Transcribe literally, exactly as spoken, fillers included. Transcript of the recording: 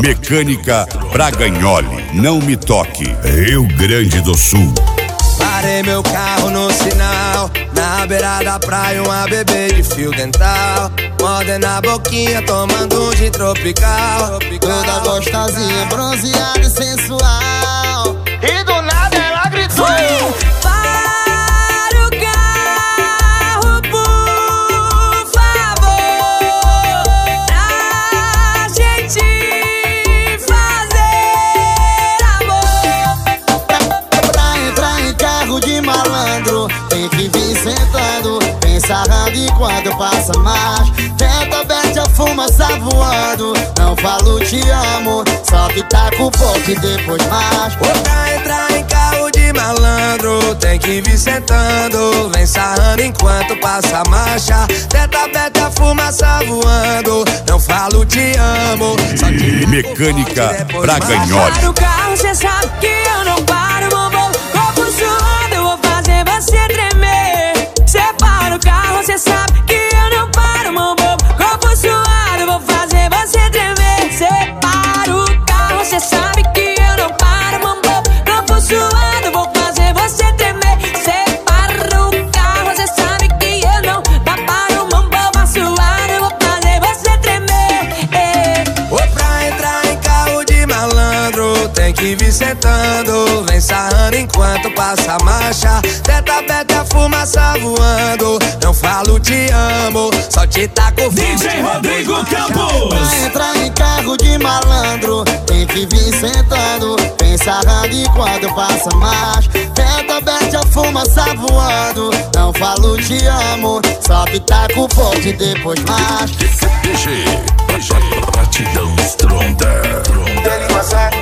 Mecânica Bragagnoli, não me toque, Rio Grande do Sul. Parei meu carro no sinal, na beira da praia uma bebê de fio dental, mordendo a boquinha, tomando um gin tropical, toda gostosinha, bronzeada e sensual. E do nada ela gritou: para o carro, por favor, pra gente fazer amor. Pra entrar em carro de malandro tem que vir sentando, vem sarrando enquanto passa mais. Tenta bete a fumaça voando, não falo te amo, só que tá com pouco e depois mais. Pra entrar em carro de malandro tem que vir sentando, vem sarrando enquanto passa a marcha. Tenta bete a fumaça voando, não falo te amo, só que Mecânica Bragagnoli. Para o carro, cê sabe que eu não paro, bombom. Corpo suando, eu vou fazer você tremer. Cê para o carro, cê sabe que eu não paro, bombom. Corpo suado, eu vou fazer você tremer. Cê para o carro, cê sabe que eu não paro, bombom. Corpo suado, eu vou fazer você tremer. Cê para o carro, cê sabe que eu não paro, bombom. Suado, eu vou fazer você tremer. Ou pra entrar em carro de malandro tem que vir sentando, vem sarrando enquanto passa a marcha. Tenta bete a fumaça voando, não falo te amo, só te taco D J Rodrigo Campos. Pra entrar em carro de malandro tem que vir sentando, vem sarrando enquanto passa a marcha. Tenta bete a fumaça voando, não falo te amo, só que tá com forte e depois mais. D J, batidão stronda. Ele consegue